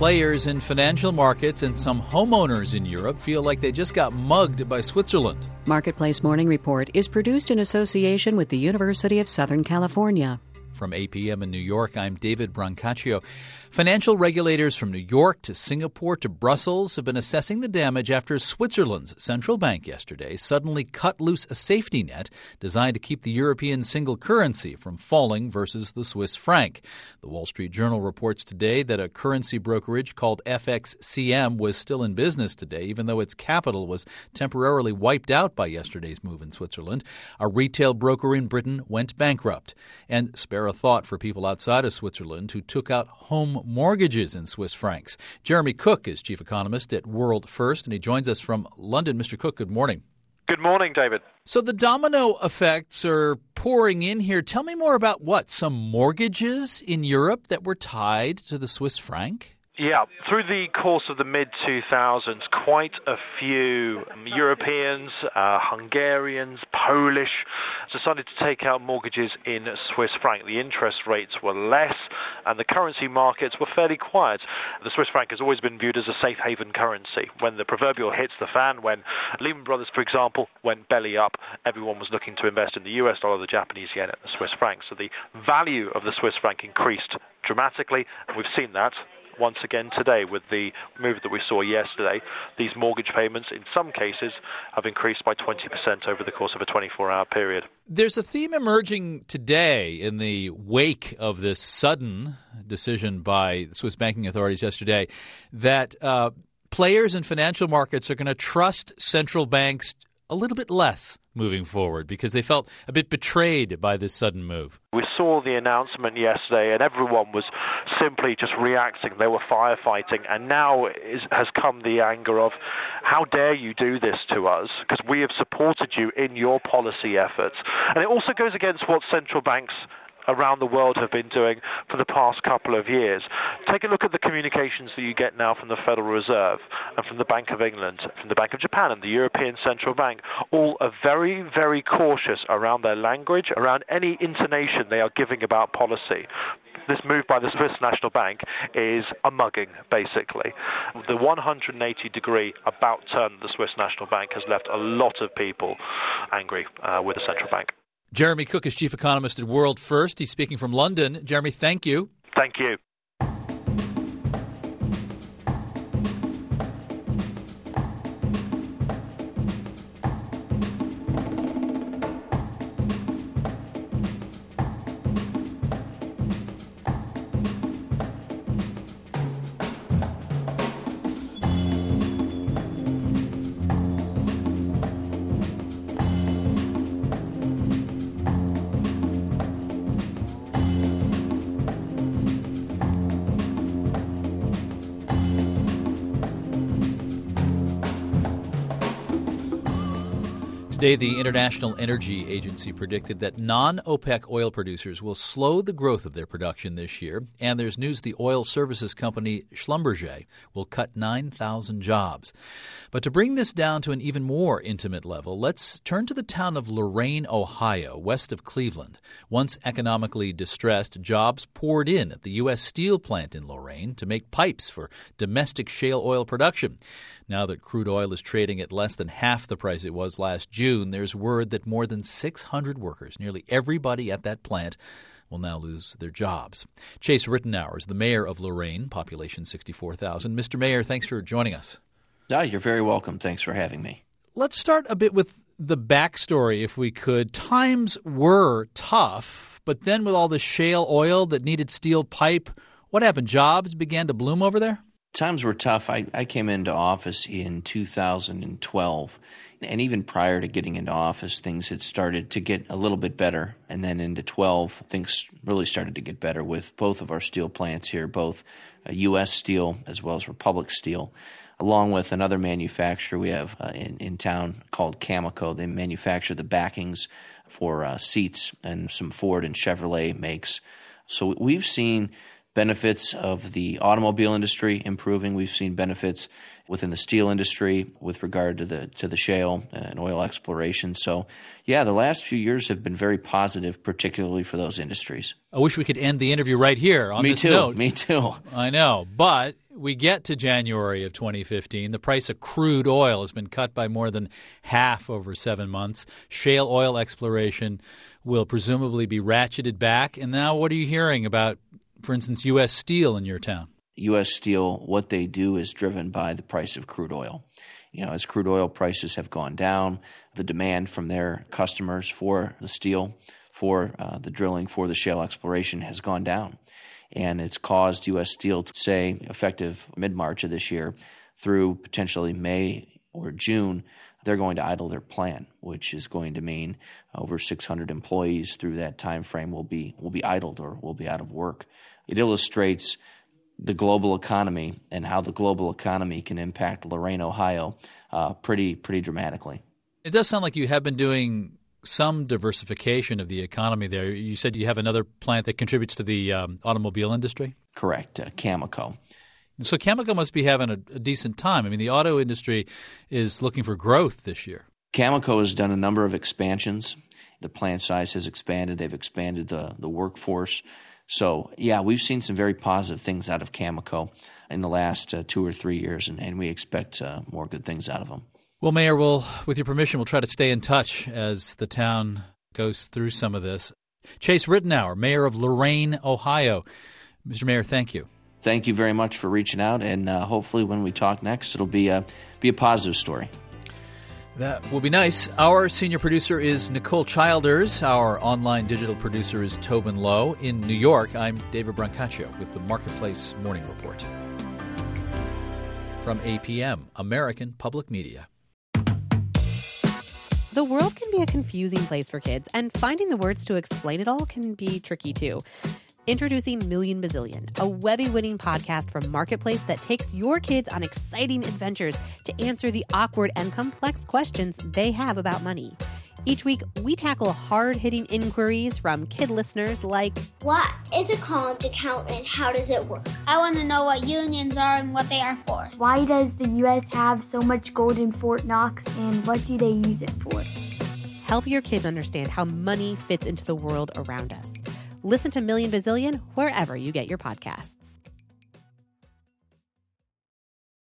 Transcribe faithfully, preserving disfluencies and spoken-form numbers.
Players in financial markets and some homeowners in Europe feel like they just got mugged by Switzerland. Marketplace Morning Report is produced in association with the University of Southern California. From A P M in New York, I'm David Brancaccio. Financial regulators from New York to Singapore to Brussels have been assessing the damage after Switzerland's central bank yesterday suddenly cut loose a safety net designed to keep the European single currency from falling versus the Swiss franc. The Wall Street Journal reports today that a currency brokerage called F X C M was still in business today, even though its capital was temporarily wiped out by yesterday's move in Switzerland. A retail broker in Britain went bankrupt. And spare a thought for people outside of Switzerland who took out home mortgages in Swiss francs. Jeremy Cook is chief economist at World First, and he joins us from London. Mister Cook, good morning. Good morning, David. So the domino effects are pouring in here. Tell me more about what? Some mortgages in Europe that were tied to the Swiss franc? Yeah, through the course of the mid two thousands, quite a few Europeans, uh, Hungarians, Polish, decided to take out mortgages in Swiss franc. The interest rates were less and the currency markets were fairly quiet. The Swiss franc has always been viewed as a safe haven currency. When the proverbial hits the fan, when Lehman Brothers, for example, went belly up, everyone was looking to invest in the U S dollar, the Japanese yen, and the Swiss franc. So the value of the Swiss franc increased dramatically, and we've seen that once again today with the move that we saw yesterday. These mortgage payments, in some cases, have increased by twenty percent over the course of a twenty-four hour period. There's a theme emerging today in the wake of this sudden decision by Swiss banking authorities yesterday that uh, players in financial markets are going to trust central banks a little bit less moving forward because they felt a bit betrayed by this sudden move. We saw the announcement yesterday and everyone was simply just reacting. They were firefighting, and now is, has come the anger of, how dare you do this to us, because we have supported you in your policy efforts. And it also goes against what central banks around the world have been doing for the past couple of years. Take a look at the communications that you get now from the Federal Reserve and from the Bank of England, from the Bank of Japan and the European Central Bank. All are very, very cautious around their language, around any intonation they are giving about policy. This move by the Swiss National Bank is a mugging, basically. The one hundred eighty degree about turn of the Swiss National Bank has left a lot of people angry uh, with the central bank. Jeremy Cook is chief economist at World First. He's speaking from London. Jeremy, thank you. Thank you. Today, the International Energy Agency predicted that non-OPEC oil producers will slow the growth of their production this year, and there's news the oil services company Schlumberger will cut nine thousand jobs. But to bring this down to an even more intimate level, let's turn to the town of Lorain, Ohio, west of Cleveland. Once economically distressed, jobs poured in at the U S steel plant in Lorain to make pipes for domestic shale oil production. Now that crude oil is trading at less than half the price it was last June, there's word that more than six hundred workers, nearly everybody at that plant, will now lose their jobs. Chase Rittenauer is the mayor of Lorain, population sixty-four thousand. Mister Mayor, thanks for joining us. Oh, you're very welcome. Thanks for having me. Let's start a bit with the backstory, if we could. Times were tough, but then with all the shale oil that needed steel pipe, what happened? Jobs began to bloom over there? Times were tough. I, I came into office in two thousand twelve, and even prior to getting into office, things had started to get a little bit better. And then into twelve, things really started to get better with both of our steel plants here, both U S Steel as well as Republic Steel, along with another manufacturer we have uh, in, in town called Cameco. They manufacture the backings for uh, seats and some Ford and Chevrolet makes. So we've seen benefits of the automobile industry improving. We've seen benefits within the steel industry with regard to the to the shale and oil exploration. So, yeah, the last few years have been very positive, particularly for those industries. I wish we could end the interview right here on Me this too. note. Me too. I know, but we get to January of twenty fifteen, the price of crude oil has been cut by more than half over seven months. Shale oil exploration will presumably be ratcheted back. And now what are you hearing about, for instance, U S Steel in your town? U S Steel, what they do is driven by the price of crude oil. You know, as crude oil prices have gone down, the demand from their customers for the steel, for uh, the drilling, for the shale exploration has gone down. And it's caused U S Steel to say, effective mid-March of this year, through potentially May or June, they're going to idle their plant, which is going to mean over six hundred employees through that time frame will be will be idled or will be out of work. It illustrates the global economy and how the global economy can impact Lorain, Ohio, uh, pretty pretty dramatically. It does sound like you have been doing some diversification of the economy there. You said you have another plant that contributes to the um, automobile industry? Correct, uh, Cameco. So Cameco must be having a, a decent time. I mean, the auto industry is looking for growth this year. Cameco has done a number of expansions. The plant size has expanded. They've expanded the, the workforce. So, yeah, we've seen some very positive things out of Cameco in the last uh, two or three years, and, and we expect uh, more good things out of them. Well, Mayor, we'll, with your permission, we'll try to stay in touch as the town goes through some of this. Chase Rittenauer, Mayor of Lorain, Ohio. Mister Mayor, thank you. Thank you very much for reaching out, and uh, hopefully when we talk next, it'll be a, be a positive story. That will be nice. Our senior producer is Nicole Childers. Our online digital producer is Tobin Lowe. In New York, I'm David Brancaccio with the Marketplace Morning Report. From A P M, American Public Media. The world can be a confusing place for kids, and finding the words to explain it all can be tricky too. Introducing Million Bazillion, a Webby-winning podcast from Marketplace that takes your kids on exciting adventures to answer the awkward and complex questions they have about money. Each week, we tackle hard-hitting inquiries from kid listeners like, what is a college account and how does it work? I want to know what unions are and what they are for. Why does the U S have so much gold in Fort Knox and what do they use it for? Help your kids understand how money fits into the world around us. Listen to Million Bazillion wherever you get your podcasts.